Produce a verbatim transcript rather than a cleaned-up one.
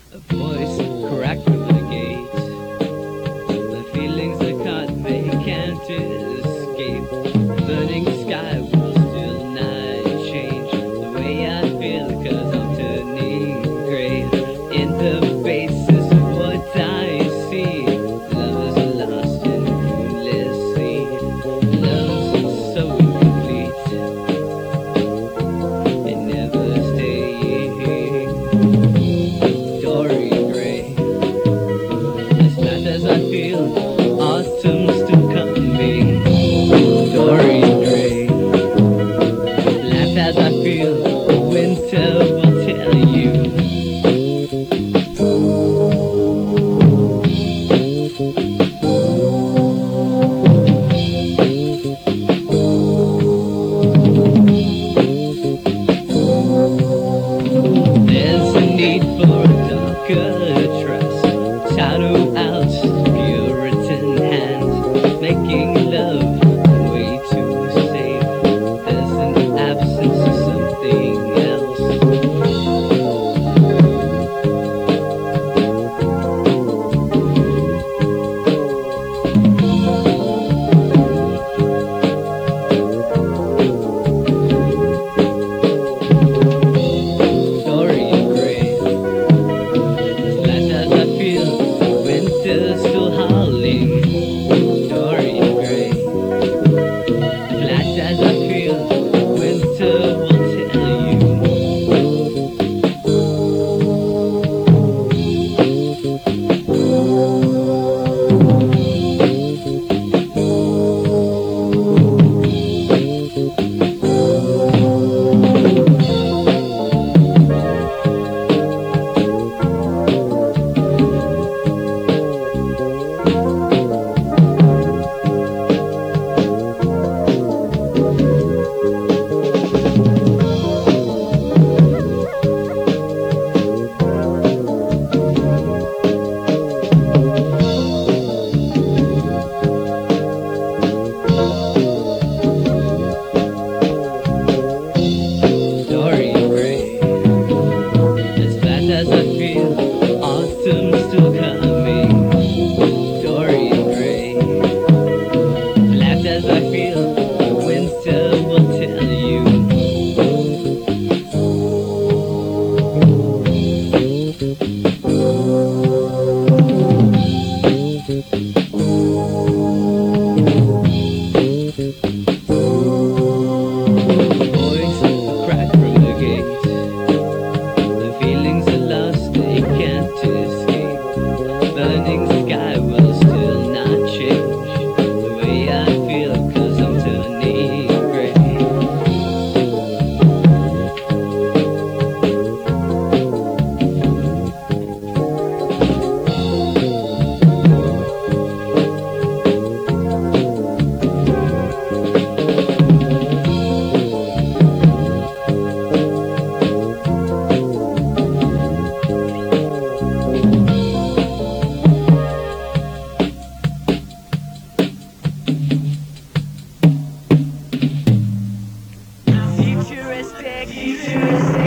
A voice cracked from the gate. The feelings I can't, they can't escape. Burning sky will still not change the way I feel, cause I'm turning gray. In the basis of what I see, love is lost and foolishly. Love is so incomplete, it never stays. Dorian Gray. As fast as I feel, autumn's still coming. Dorian Gray. Laugh as I feel, winter will tell you. There's a need for a darker trust. Shadow out Puritan hand, making love way too safe. There's an absence of something else. Dorian Gray. As fast as I feel, the winter's still howling. Dorian Gray. Flat as I feel, winter will tell you. Dorian Gray. As fast as I feel, autumn's still coming. Dorian Gray. Flat as I feel, winter will tell you. Voice cracked from the gate. The feelings are lost, they can't escape. Burning sky will still not change the way I feel, cause I'm turning gray. Futuristic, futuristic.